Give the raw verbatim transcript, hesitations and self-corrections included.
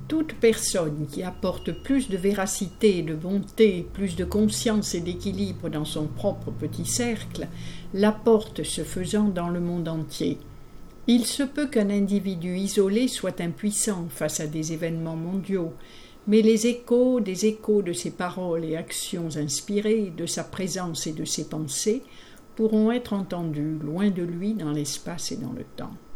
Toute personne qui apporte plus de véracité, de bonté, plus de conscience et d'équilibre dans son propre petit cercle, l'apporte ce faisant dans le monde entier. Il se peut qu'un individu isolé soit impuissant face à des événements mondiaux, mais les échos des échos de ses paroles et actions inspirées, de sa présence et de ses pensées, pourront être entendus loin de lui dans l'espace et dans le temps.